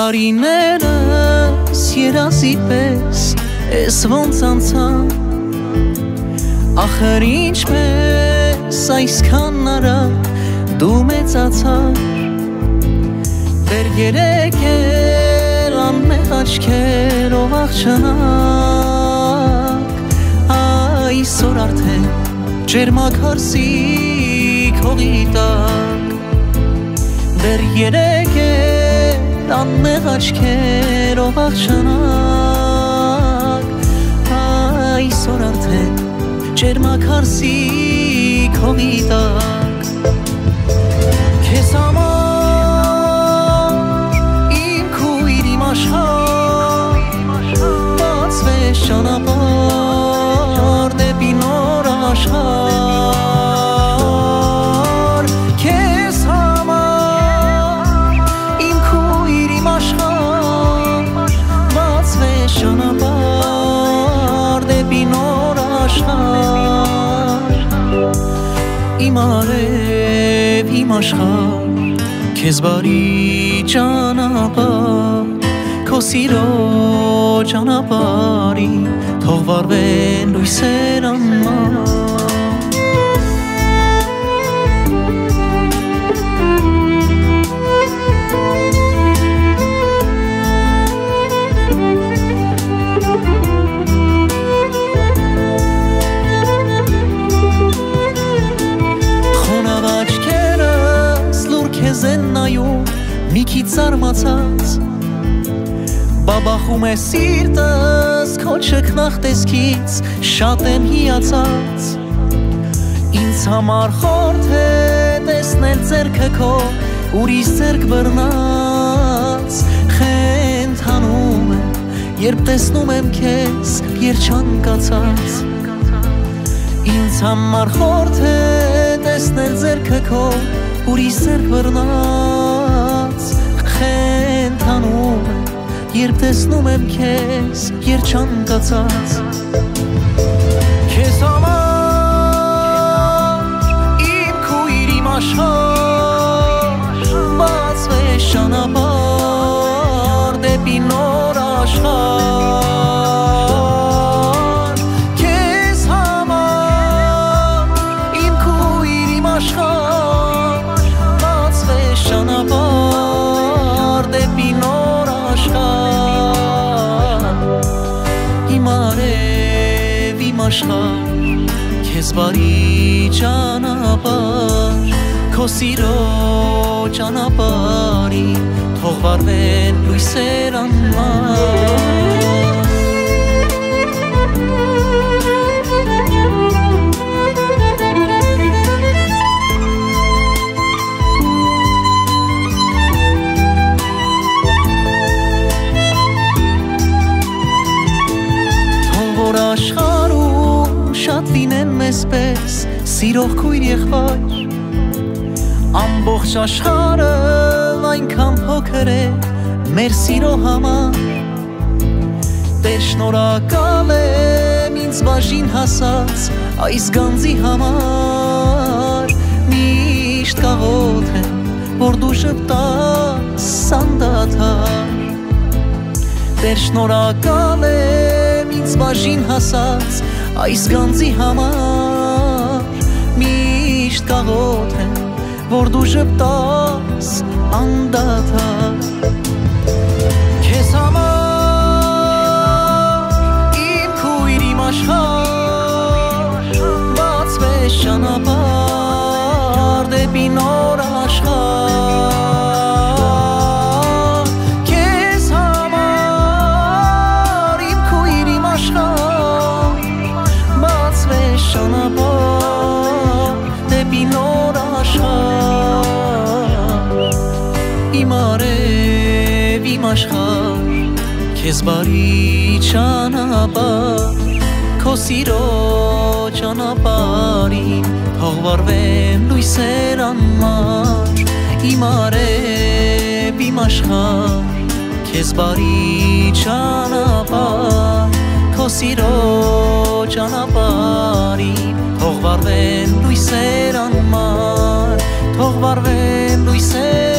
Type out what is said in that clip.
Տարիներս երազի պես ես ոնց անցան Ախր ինչպես այսքան արագ դու մեծացար Դեր երեկել անմեղ աչքերով աղջանակ Այսօր արդեն ջերմակ հարսիկ հողի տակ Դեր երեկել անմեղ աչքերով աղջանակ Այսօր արդեն ջերմակ հարսիկ հողի տակ Քեզ համար իմ քույր իմ աշխարհ բացվեց ճանապարհ դեպի նոր աշխարհ Քեզ համար իմ քույր իմ աշխարհ բացվեց ճանապարհ դեպի նոր աշխարհ Իմ արև իմ աշխարհ քեզ բարի ճանապարհ Քո սիրո ճանապարհին թող վարվեն լույսեր անմար Խոնավ աչքերս լուր քեզ են նայում մի քիչ զարմացած Բաբախում է սիրտս քո չքնաղ տեսքից շատ եմ հիացած Ինձ համար խորթ է տեսնել ձեռքը քո ուրիշ ձեռք բռնած Խենթանում եմ երբ տեսնում եմ քեզ երջանկացած Ինձ համար խորթ է տեսնել ձեռքը քո ուրիշ ձեռք բռնած Խենթանում եմ Երբ տեսնում եմ քեզ երջանկացած Քեզ համար իմ քույր իմ աշխարհ բացվեց ճանապարհ դեպի նոր աշխարհ Քեզ համար իմ քույր իմ աշխարհ բացվեց ճանապարհ դեպի նոր Իմ արև իմ աշխարհ քեզ բարի ճանապարհ Քո սիրո ճանապարհին թող վարվեն լույսեր անմար Աշխարհում շատ լինեն մեզ պես սիրող քույր եղբայր Ամբողջ աշխարհը այնքան փոքր է մեր սիրո համար Տեր շնորհակալ եմ ինձ բաժին հասած այս գանձի համար Միշտ կաղոթ եմ որ դու շպտաս անդադար Տեր շնորհակալ եմ ինձ բաժին հասած այս գանձի համար Միշտ կաղոթ եմ որ դու շպտաս անդադար Քեզ համար իմ քույր իմ աշխարհ բացվեց ճանապարհ դեպի նոր աշխարհ Քեզ համար իմ քույր իմ աշխարհ բացվեց ճանապարհ դեպի նոր աշխարհ Իմ արև իմ աշխարհ քեզ բարի ճանապարհ Քո սիրո ճանապարհին թող վարվեն լույսեր անմար Իմ արև իմ աշխարհ քեզ բարի ճանապարհ Քո սիրո ճանապարհին թող վարվեն լույսեր անմար Թող վարվեն լույսեր